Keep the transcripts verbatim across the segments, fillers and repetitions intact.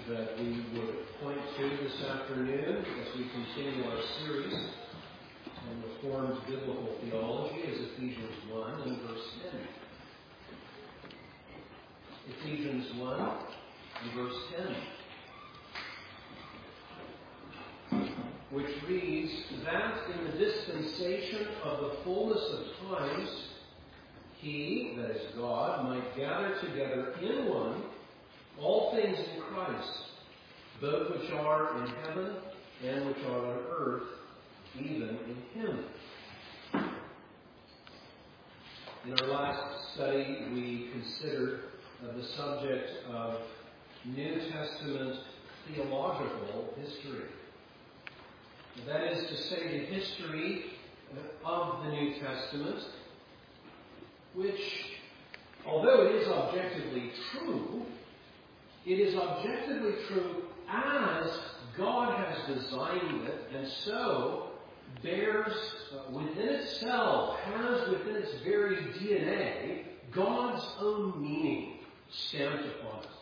that we would point to this afternoon as we continue our series on Reformed Biblical Theology is Ephesians one and verse ten. Ephesians one and verse ten, which reads, that in the dispensation of the fullness of times, he, that is God, might gather together in one all things in Christ, both which are in heaven and which are on earth, even in him. In our last study, we considered uh, the subject of New Testament theological history. That is to say, the history of the New Testament, which, although it is objectively true, it is objectively true as God has designed it, and so bears uh, within itself, has within its very D N A, God's own meaning stamped upon it.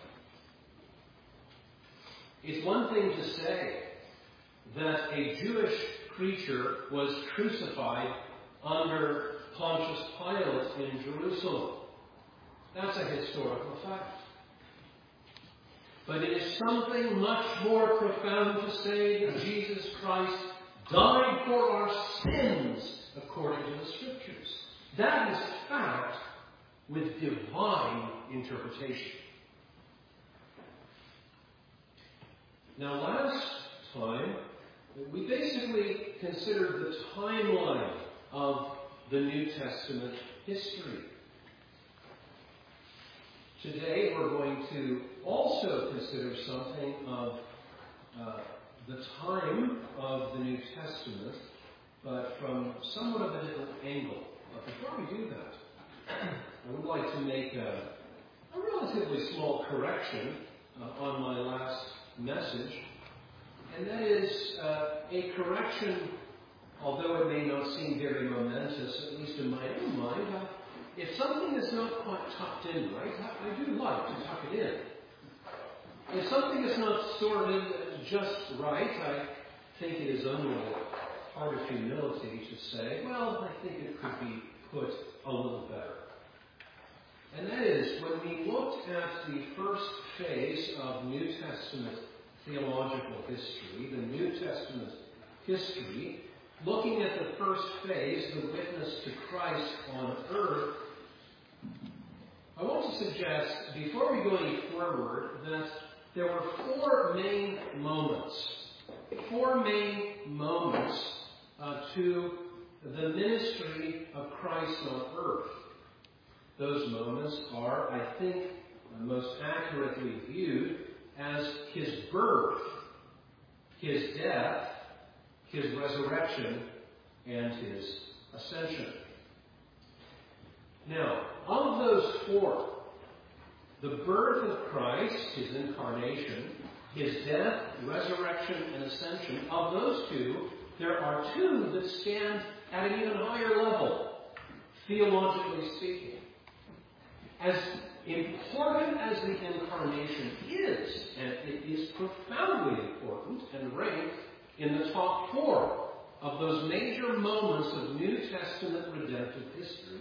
It's one thing to say that a Jewish preacher was crucified under Pontius Pilate in Jerusalem. That's a historical fact. But it is something much more profound to say that Jesus Christ died for our sins according to the Scriptures. That is fact with divine interpretation. Now, last time, we basically considered the timeline of the New Testament history. Today we're going to also consider something of uh, the time of the New Testament, but from somewhat of a different angle. But before we do that, I would like to make a, a relatively small correction uh, on my last message, and that is uh, a correction, although it may not seem very momentous, at least in my own mind. Uh, if something is not quite tucked in right, I, I do like to tuck it in. If something is not sorted just right, I think it is only a part of humility to say, well, I think it could be put a little better. And that is, when we looked at the first phase of New Testament theological history, the New Testament history, looking at the first phase, the witness to Christ on earth, I want to suggest, before we go any forward, that there were four main moments, four main moments uh, to the ministry of Christ on earth. Those moments are, I think, most accurately viewed as his birth, his death, his resurrection, and his ascension. Now, of those four, the birth of Christ, his incarnation, his death, resurrection, and ascension, of those two, there are two that stand at an even higher level, theologically speaking. As important as the incarnation is, and it is profoundly important and ranked in the top four of those major moments of New Testament redemptive history,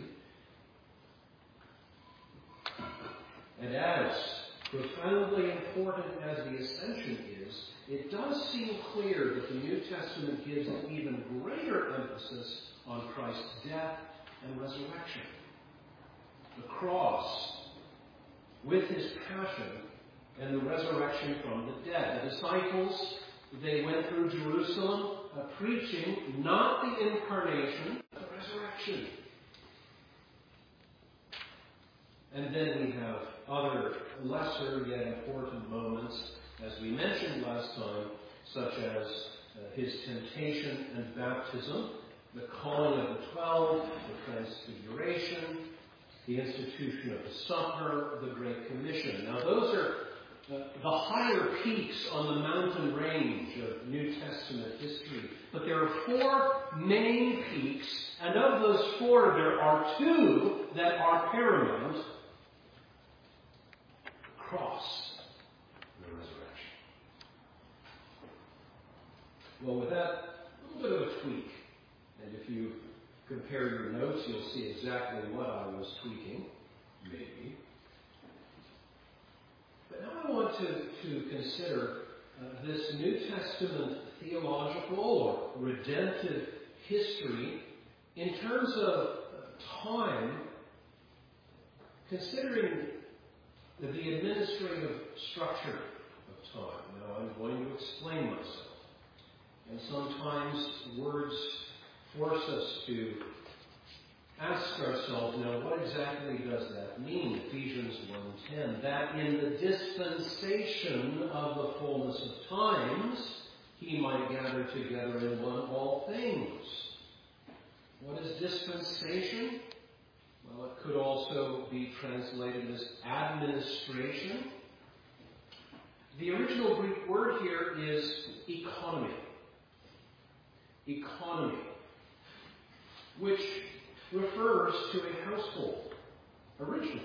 and as profoundly important as the ascension is, it does seem clear that the New Testament gives an even greater emphasis on Christ's death and resurrection. The cross, with his passion and the resurrection from the dead. The disciples, they went through Jerusalem uh, preaching not the incarnation, but the resurrection. And then we have other lesser yet important moments, as we mentioned last time, such as uh, his temptation and baptism, the calling of the twelve, the transfiguration, the institution of the supper, the Great Commission. Now those are uh, the higher peaks on the mountain range of New Testament history. But there are four main peaks, and of those four there are two that are paramount: the cross and the resurrection. Well, with that little bit of a tweak, and if you compare your notes, you'll see exactly what I was tweaking, maybe. But now I want to, to consider uh, this New Testament theological or redemptive history in terms of time, considering the administrative structure of time. Now, I'm going to explain myself. And sometimes words force us to ask ourselves, now, what exactly does that mean? Ephesians one ten, that in the dispensation of the fullness of times, he might gather together in one all things. What is dispensation? Well, it could also be translated as administration. The original Greek word here is economy. Economy, which refers to a household originally.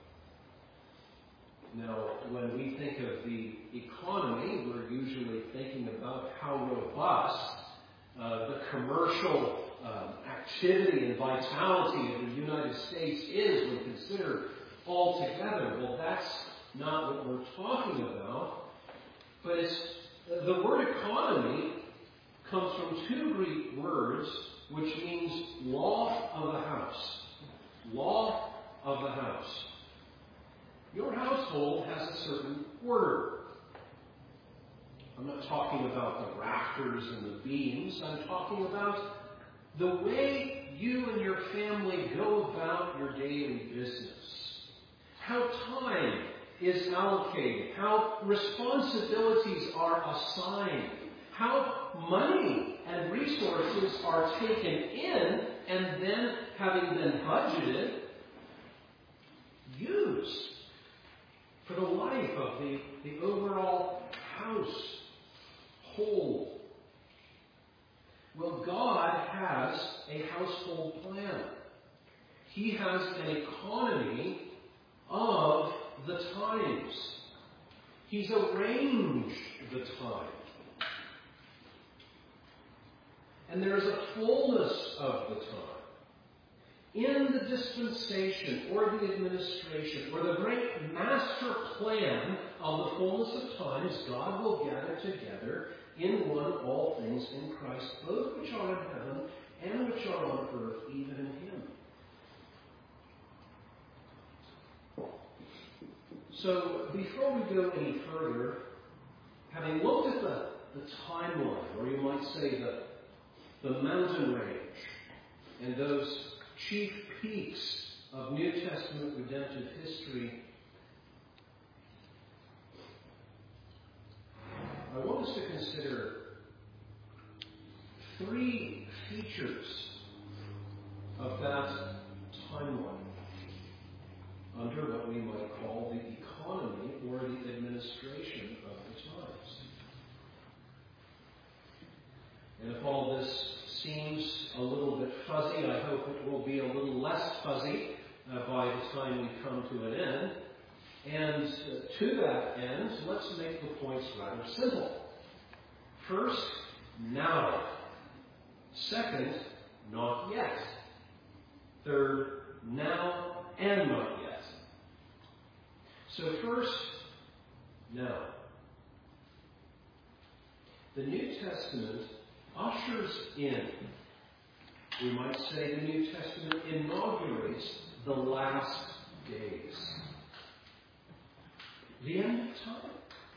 Now, when we think of the economy, we're usually thinking about how robust uh, the commercial um, activity and vitality of the United States is when considered all together. Well, that's not what we're talking about. But it's, the word economy comes from two Greek words, which means law of the house. Law of the house. Your household has a certain order. I'm not talking about the rafters and the beams. I'm talking about the way you and your family go about your daily business. How time is allocated. How responsibilities are assigned. How money and resources are taken in and then, having been budgeted, used for the life of the, the overall household. Well, God has a household plan. He has an economy of the times. He's arranged the time. And there is a fullness of the time. In the dispensation or the administration or the great master plan of the fullness of times, God will gather together in one all things in Christ, both which are in heaven and which are on earth, even in Him. So, before we go any further, having looked at the, the timeline, or you might say the the mountain range, and those chief peaks of New Testament redemptive history, I want us to consider three features of that timeline under what we might call the economy or the administration of the times. And if all this seems a little bit fuzzy, I hope it will be a little less fuzzy uh, by the time we come to an end. And uh, to that end, let's make the points rather simple. First, now. Second, not yet. Third, now and not yet. So first, now. The New Testament ushers in, we might say the New Testament inaugurates the last days. The end of time.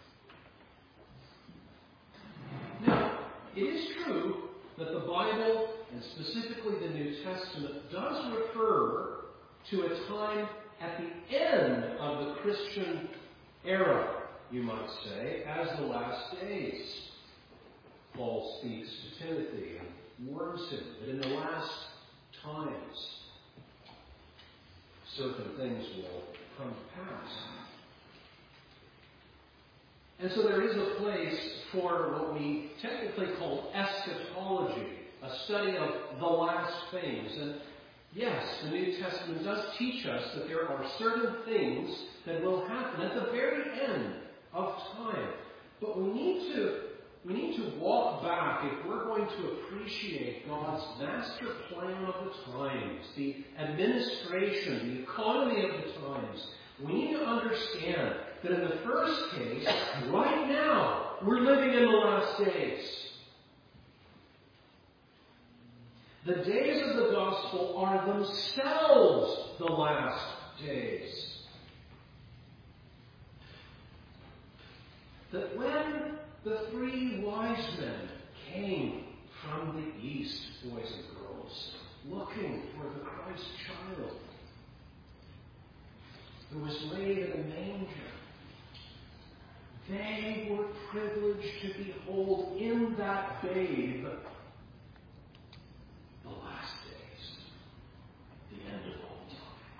Now, it is true that the Bible, and specifically the New Testament, does refer to a time at the end of the Christian era, you might say, as the last days. Paul speaks to Timothy and warns him that in the last times, certain things will come to pass. And so there is a place for what we technically call eschatology, a study of the last things. And yes, the New Testament does teach us that there are certain things that will happen at the very end of time. But we need to We need to walk back if we're going to appreciate God's master plan of the times, the administration, the economy of the times. We need to understand that in the first case, right now, we're living in the last days. The days of the gospel are themselves the last days. That when the three wise men came from the east, boys and girls, looking for the Christ child who was laid in a manger, they were privileged to behold in that babe the last days, the end of all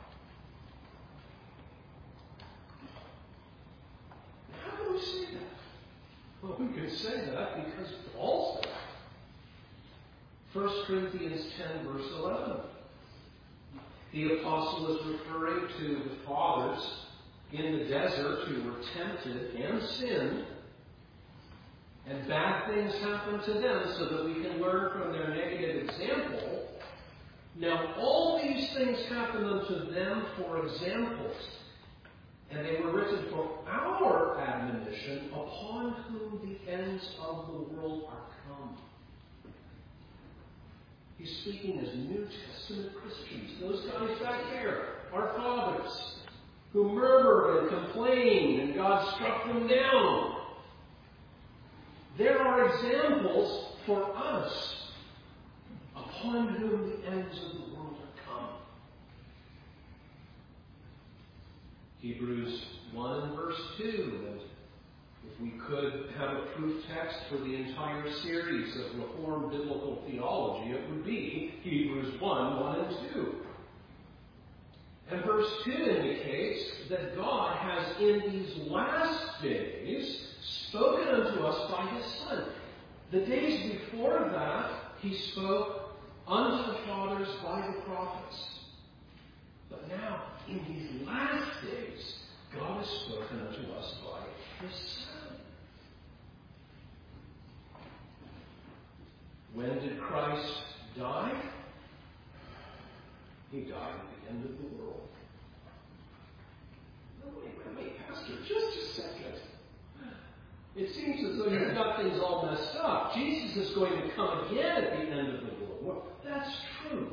time. How do we say that? Well, we can say that because Paul said it. First Corinthians ten, verse eleven. The apostle is referring to the fathers in the desert who were tempted and sinned, and bad things happened to them so that we can learn from their negative example. Now, all these things happened unto them for examples, and they were written for our admonition, upon whom the ends of the world are come. He's speaking as New Testament Christians. Those guys back there, our fathers, who murmured and complained, and God struck them down. There are examples for us, upon whom the ends of the world are come. Hebrews one and verse two. And if we could have a proof text for the entire series of Reformed biblical theology, it would be Hebrews one, one and two. And verse two indicates that God has in these last days spoken unto us by His Son. The days before that, He spoke unto the fathers by the prophets. But now, in these last days, God has spoken unto us by His Son. When did Christ die? He died at the end of the world. No, wait, wait, wait, Pastor, just a second. It seems as though you've got things all messed up. Jesus is going to come again at the end of the world. Well, that's true.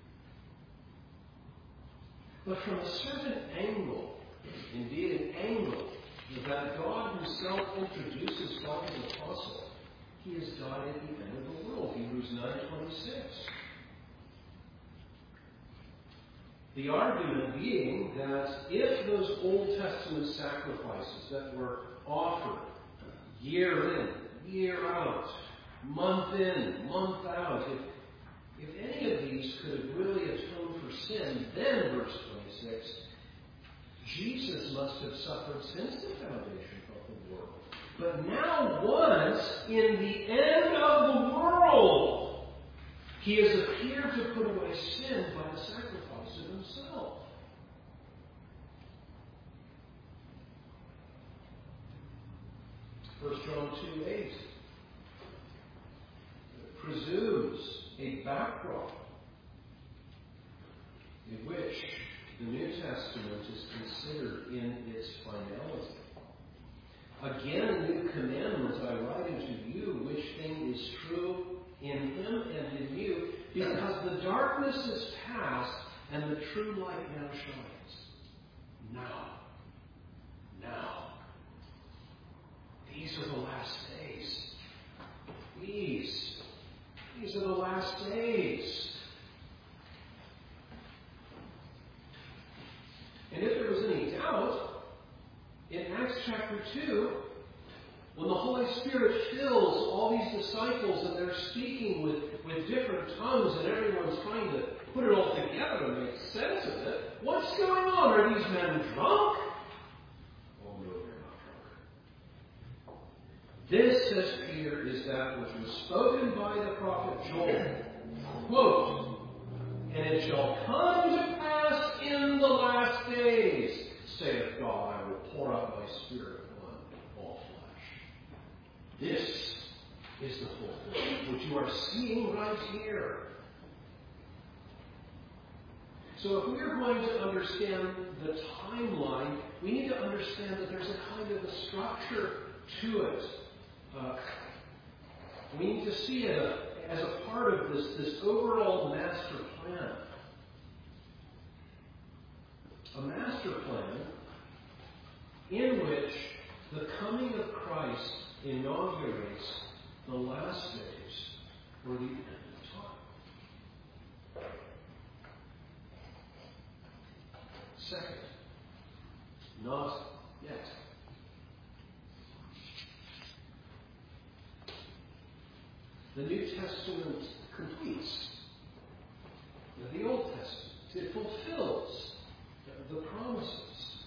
But from a certain angle, indeed an angle, that God Himself introduces by His apostle, He has died at the end of the world. Hebrews nine twenty-six. The argument being that if those Old Testament sacrifices that were offered year in, year out, month in, month out, if, if any of these could have really atoned for sin, then, verse twenty-six, Jesus must have suffered since the foundation of the world. But now once, in the end of the world, He has appeared to put away sin by the sacrifice of Himself. First John two eight presumes a backdrop in which the New Testament is considered in its finality. Again, a new commandment I write unto you, which thing is true in Him and in you, because the darkness is past and the true light now shines. Now, now, these are the last days. These, these are the last days. And if there was any doubt, in Acts chapter two, when the Holy Spirit fills all these disciples and they're speaking with, with different tongues and everyone's trying to put it all together and make sense of it, what's going on? Are these men drunk? Oh, no, they're not drunk. This, says Peter, is that which was spoken by the prophet Joel. Quote, and it shall come to pass in the last days, saith God, I will pour out my Spirit upon all flesh. This is the fulfillment, which you are seeing right here. So if we are going to understand the timeline, we need to understand that there's a kind of a structure to it. Uh, we need to see it uh, as a part of this, this overall master plan. A master plan in which the coming of Christ inaugurates the last days or the end of time. Second, not yet. The New Testament completes the Old Testament. It fulfills the promises.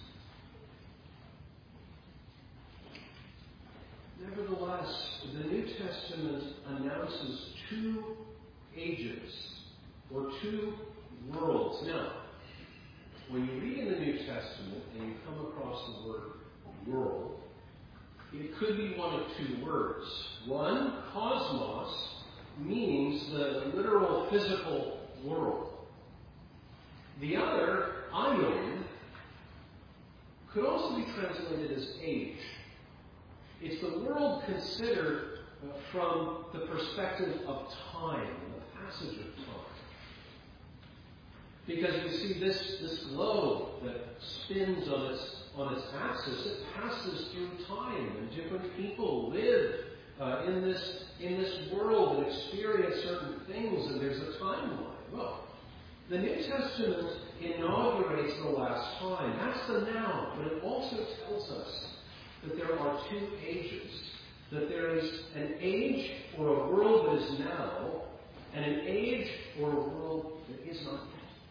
Nevertheless, the New Testament announces two ages or two worlds. Now, when you read in the New Testament and you come across the word world, it could be one of two words. One, cosmos, means the literal physical world. The other, aion, could also be translated as age. It's the world considered uh, from the perspective of time, the passage of time. Because you see, this, this globe that spins on its, on its axis, it passes through time, and different people live uh, in this in this world and experience certain things, and there's a timeline. Well, the New Testament inaugurates the last time. That's the now, but it also tells us that there are two ages. That there is an age or a world that is now, and an age or a world that is not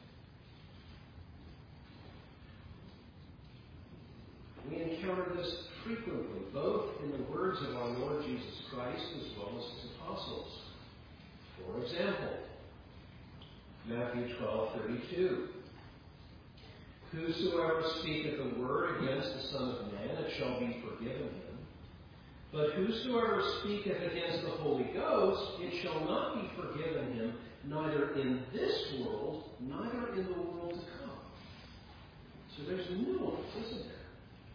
yet. We encounter this frequently, both in the words of our Lord Jesus Christ as well as his apostles. For example, Matthew twelve thirty-two. Whosoever speaketh a word against the Son of Man, it shall be forgiven him. But whosoever speaketh against the Holy Ghost, it shall not be forgiven him, neither in this world, neither in the world to come. So there's nuance, isn't there?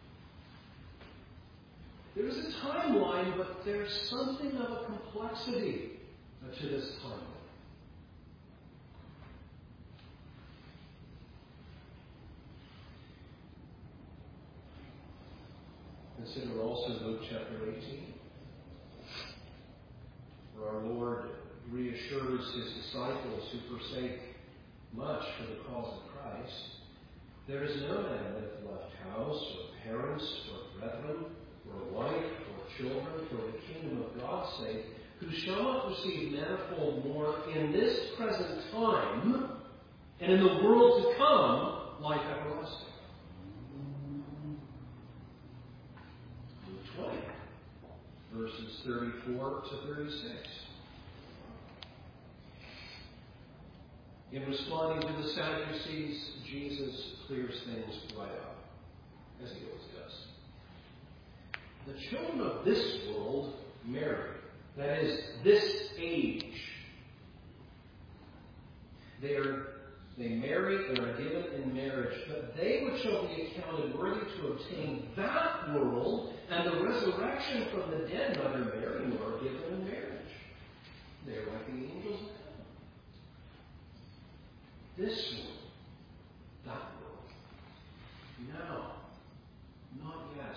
There is a timeline, but there's something of a complexity to this timeline. Consider also Luke chapter eighteen, where our Lord reassures his disciples who forsake much for the cause of Christ. There is no man that hath left house, or parents, or brethren, or wife, or children, for the kingdom of God's sake, who shall not receive manifold more in this present time, and in the world to come, life everlasting. Luke twenty, verses thirty-four to thirty-six. In responding to the Sadducees, Jesus clears things right up, as he always does. The children of this world marry. That is, this age. They are they marry and are given in marriage, but they which shall be accounted worthy to obtain that world and the resurrection from the dead neither marry nor are given in marriage. They are like the angels of heaven. This world, that world. Now, not yet.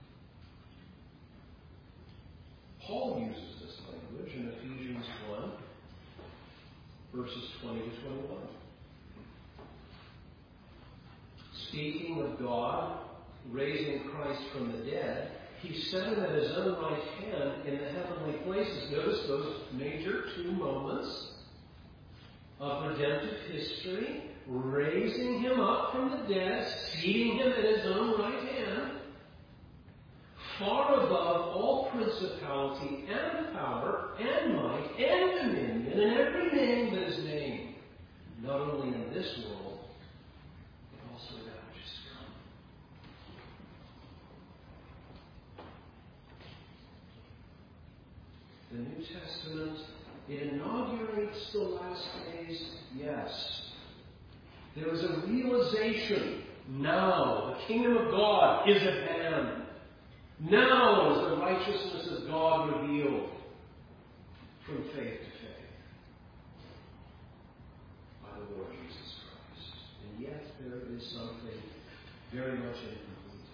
Paul uses this language in Ephesians one, verses twenty to twenty-one. Speaking of God raising Christ from the dead, he set him at his own right hand in the heavenly places. Notice those major two moments of redemptive history, raising him up from the dead, seating him at his own right hand, far above all principality and power and might and dominion and every name that is named, not only in this world, but also that which is to come. The New Testament, it inaugurates the last days, yes. There is a realization now the kingdom of God is at hand. Now is the righteousness of God revealed from faith to faith by the Lord Jesus Christ. And yet there is something very much incomplete.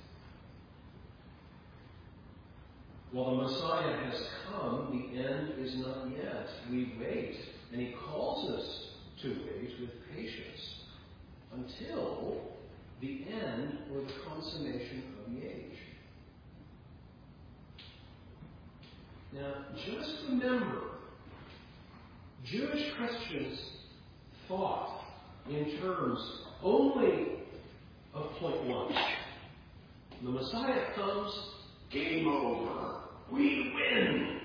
While the Messiah has come, the end is not yet. We wait, and he calls us to wait with patience until the end or the consummation of the age. Now, just remember, Jewish Christians thought in terms only of point one. The Messiah comes, game over. We win.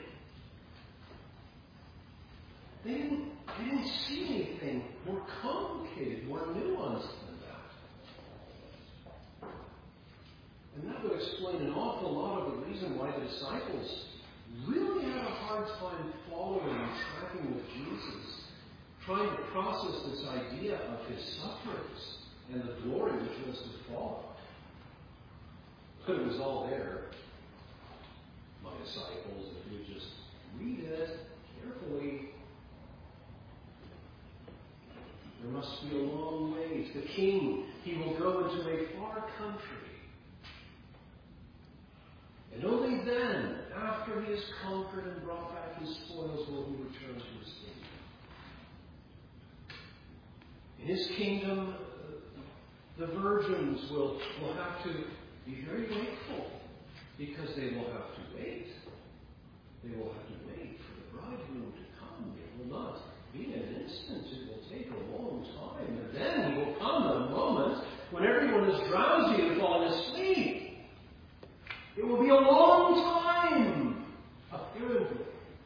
They didn't, they didn't see anything more complicated, more nuanced than that. And that would explain an awful lot of the reason why the disciples really had a hard time following and tracking with Jesus, trying to process this idea of his sufferings and the glory which was to follow. But it was all there. My disciples, if you just read it carefully, there must be a long wait. The king, he will go into a far country. And only then, after he has conquered and brought back his spoils, will he return to his kingdom. In his kingdom, the virgins will, will have to be very wakeful, because they will have to wait. They will have to wait for the bridegroom to come. It will not be an instant. It will take a long time. And then he will come at a moment when everyone is drowsy and falling asleep. It will be a long time, apparently.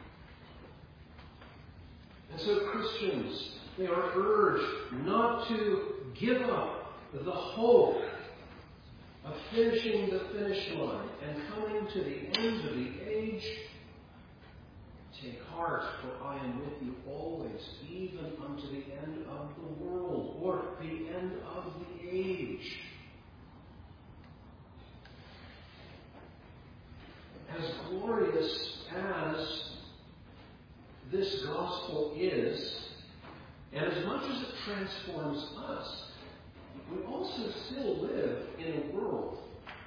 And so Christians, they are urged not to give up the hope of finishing the finish line and coming to the end of the age. Take heart, for I am with you always, even unto the end of the world, or the end of the age. As glorious as this gospel is, and as much as it transforms us, we also still live in a world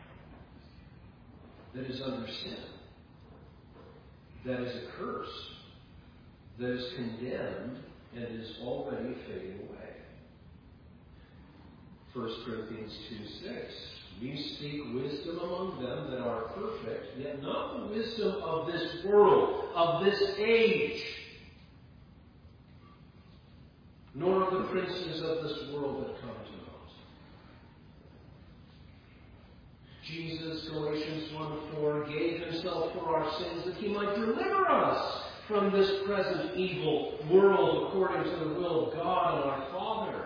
that is under sin, that is accursed, that is condemned, and is already fading away. First Corinthians two six. We speak wisdom among them that are perfect, yet not the wisdom of this world, of this age, nor of the princes of this world that come to naught. Jesus, Galatians one four, gave himself for our sins that he might deliver us from this present evil world according to the will of God and our Father.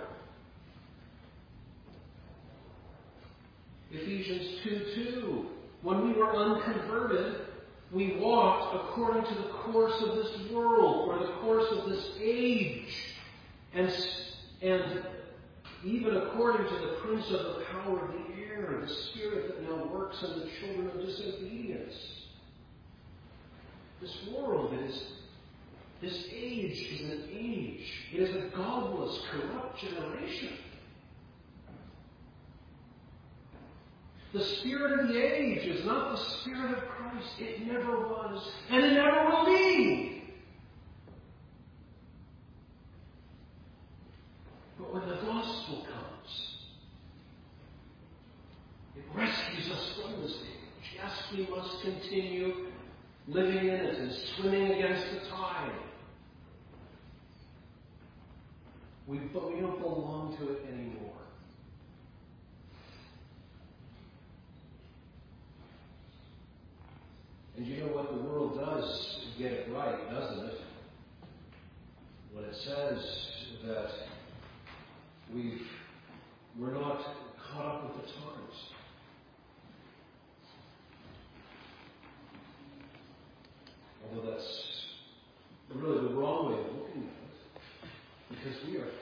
Ephesians two two. When we were unconverted, we walked according to the course of this world, or the course of this age, and, and even according to the prince of the power of the air, the spirit that now works in the children of disobedience. This world is, this age is an age. It is a godless, corrupt generation. The spirit of the age is not the spirit of Christ. It never was, and it never will be. But when the gospel comes, it rescues us from this age. Yes, we must continue living in it and swimming against the tide. We, but we don't belong to it anymore. And you know what? The world does get it right, doesn't it? When it says that we've, we're not caught up with the times. Although that's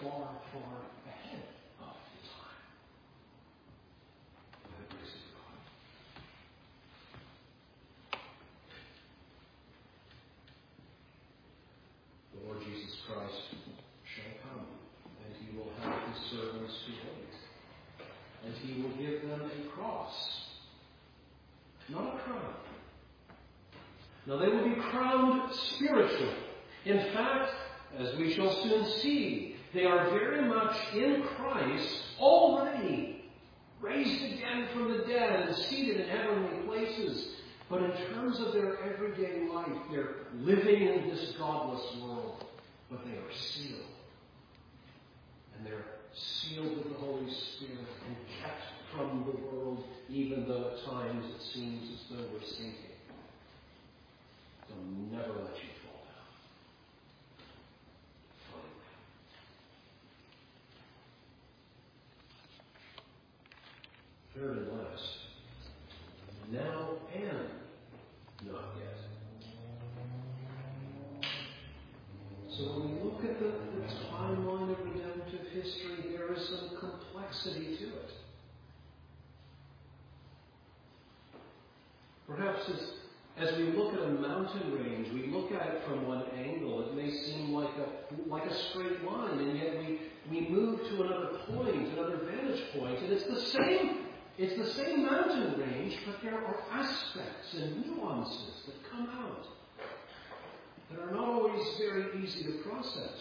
far, far ahead of the time. By the grace of God. The Lord Jesus Christ shall come, and he will have his servants to wait. And he will give them a cross, not a crown. Now they will be crowned spiritually. In fact, as we shall soon see, they are very much in Christ already raised again from the dead and seated in heavenly places. But in terms of their everyday life, they're living in this godless world. But they are sealed. And they're sealed with the Holy Spirit and kept from the world, even though at times it seems as though we're sinking. They'll never let you fall down. Finally. Third and last. Now and not yet. So when we look at the, the timeline of redemptive history, there is some complexity to it. Perhaps as, as we look at a mountain range, we look at it from one angle. It may seem like a like a straight line, and yet we, we move to another point, another vantage point, and it's the same. It's the same mountain range, but there are aspects and nuances that come out that are not always very easy to process.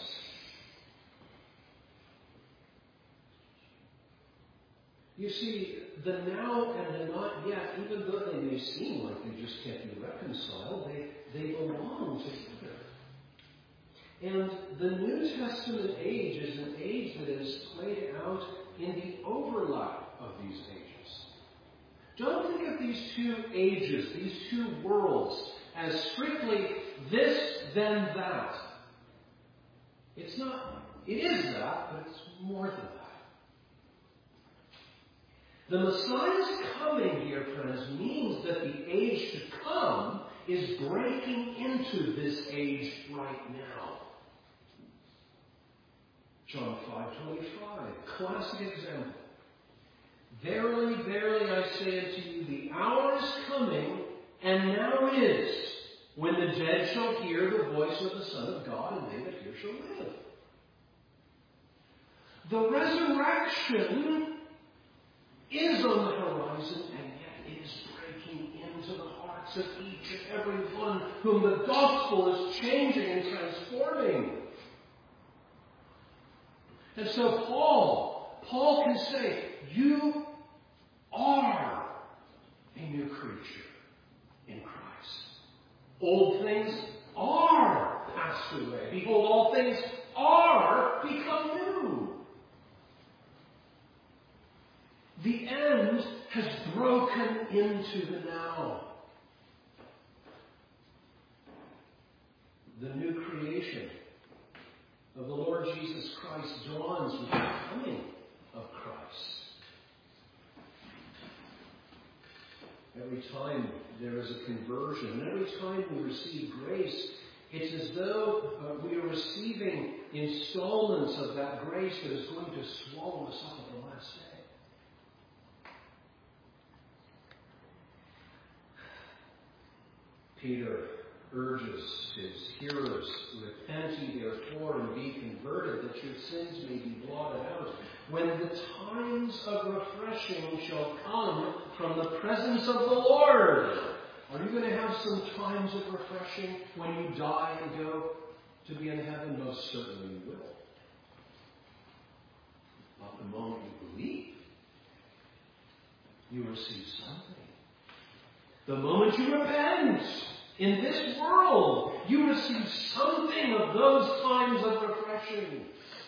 You see, the now and the not yet, even though they may seem like they just can't be reconciled, they, they belong together. And the New Testament age is an age that is played out in the overlap of these ages. Don't think of these two ages, these two worlds, as strictly this, then that. It's not, it is that, but it's more than that. The Messiah's coming here, friends, means that the age to come is breaking into this age right now. John five twenty-five, classic example. Verily, verily, I say unto you, the hour is coming, and now is, when the dead shall hear the voice of the Son of God, and they that hear shall live. The resurrection is on the horizon, and yet it is breaking into the hearts of each and every one whom the gospel is changing and transforming. And so Paul, Paul can say, you are a new creature in Christ. Old things are passed away. Behold, all things are become new. The end has broken into the now. The new creation of the Lord Jesus Christ dawns with the coming of Christ. Every time there is a conversion, and every time we receive grace, it's as though uh, we are receiving installments of that grace that is going to swallow us up at the last day. Peter urges his hearers, repent ye therefore and be converted, that your sins may be blotted out, when the times of refreshing shall come from the presence of the Lord. Are you going to have some times of refreshing when you die and go to be in heaven? Most certainly you will. But the moment you believe, you receive something. The moment you repent, in this world, you receive something of those times of refreshing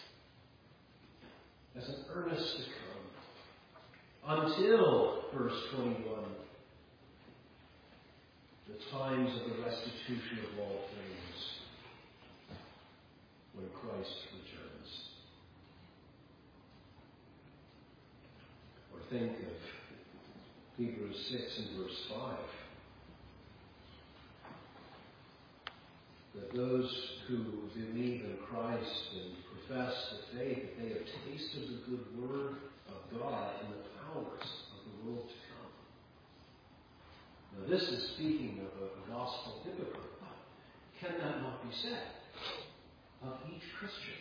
as an earnest to come. Until, verse twenty-one, the times of the restitution of all things, when Christ returns. Or think of Hebrews six and verse five. that those who believe in Christ and profess the faith, that they have tasted the good word of God and the powers of the world to come. Now this is speaking of a, a gospel hypocrite, but can that not be said of each Christian?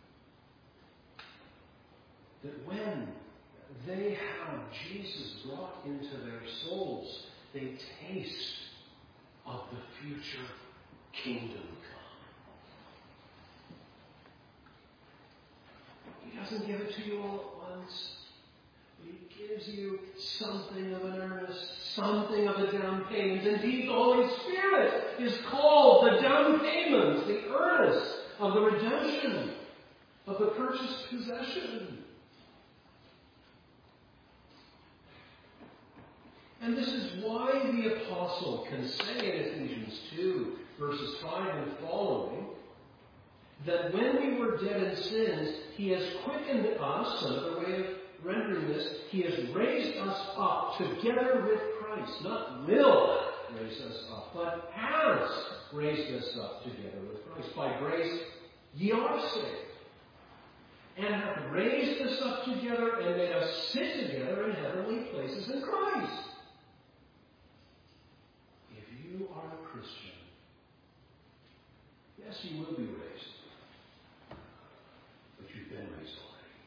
That when they have Jesus brought into their souls, they taste of the future kingdom come. He doesn't give it to you all at once. He gives you something of an earnest, something of a down payment. Indeed, the Holy Spirit is called the down payment, the earnest of the redemption of the purchased possession. And this is why the apostle can say in Ephesians two, verses five and following, that when we were dead in sins, he has quickened us, another way of rendering this, he has raised us up together with Christ. Not will raise us up, but has raised us up together with Christ. By grace ye are saved, and hath raised us up together and made us sit together in heavenly places in Christ. You are a Christian. Yes, you will be raised. But you've been raised already.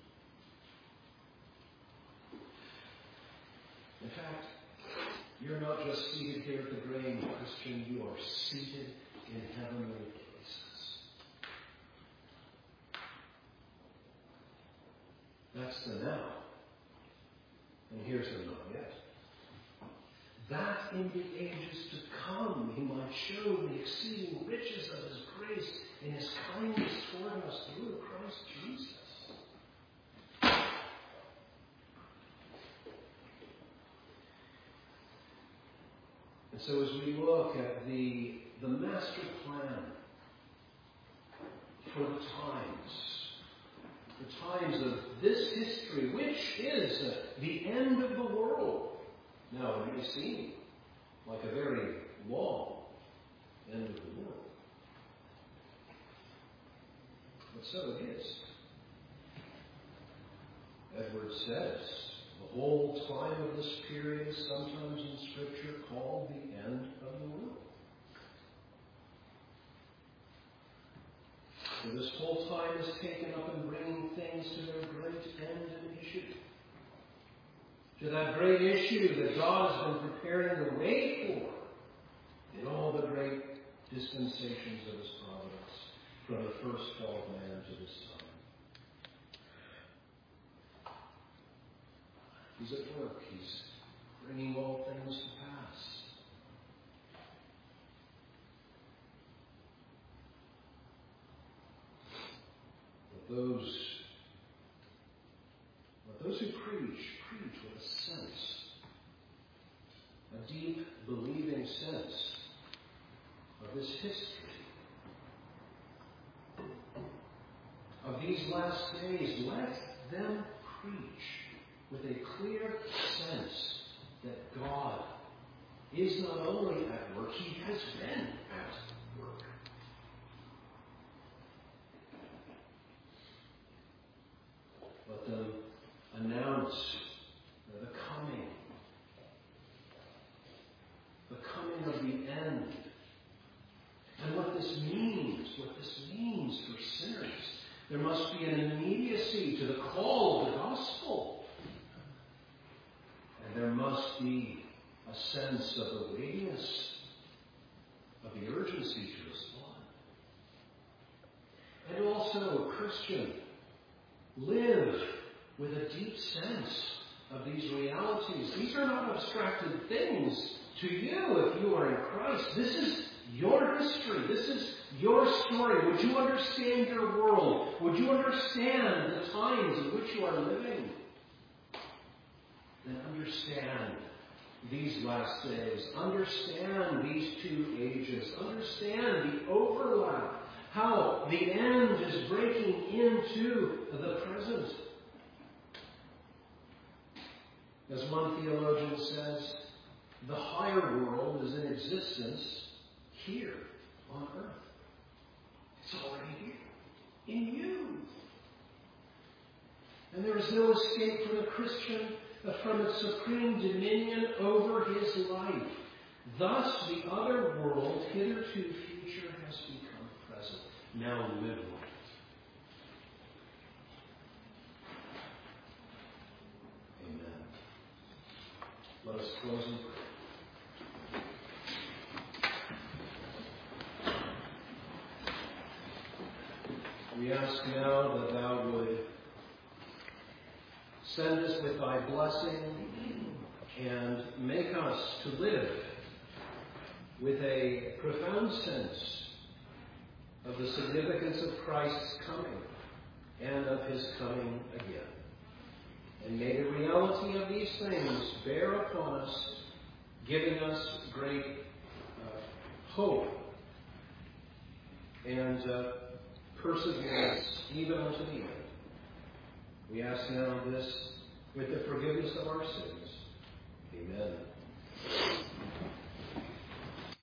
In fact, you're not just seated here at the Grange, Christian. You are seated in heavenly places. That's the now. And here's the not yet. That in the ages to come he might show the exceeding riches of his grace and his kindness toward us through Christ Jesus. And so as we look at the, the master plan for the times, the times of this history, which is uh, the end of the world. Now, it may seem like a very long end of the world. But so it is. Edward says the whole time of this period is sometimes in Scripture called the end of the world. So this whole time is taken up in bringing things to their great end and issue. To that great issue that God has been preparing the way for in all the great dispensations of his providence, from the first fall of man to this time. He's at work. He's bringing all things to pass. But those, but those who preach, preach with a sense, a deep, believing sense of this history, of these last days. Let them preach with a clear sense that God is not only at work, he has been at work. Let them announce the coming, the coming of the end, and what this means, what this means for sinners. There must be an immediacy to the call of the gospel. And there must be a sense of the weightiness, of the urgency to respond. And also, Christian, live with a deep sense of these realities. These are not abstracted things to you if you are in Christ. This is your history. This is your story. Would you understand your world? Would you understand the times in which you are living? Then understand these last days. Understand these two ages. Understand the overlap. How the end is breaking into the present. As one theologian says, the higher world is in existence here on earth. is no escape for the Christian from its supreme dominion over his life. Thus, the other world, hitherto future, has become present. Now live like it. Amen. Let us close in prayer. We ask now that thou would send us with thy blessing and make us to live with a profound sense of the significance of Christ's coming and of his coming again. And may the reality of these things bear upon us, giving us great uh, hope and uh, perseverance even unto the end. We ask now this with the forgiveness of our sins. Amen.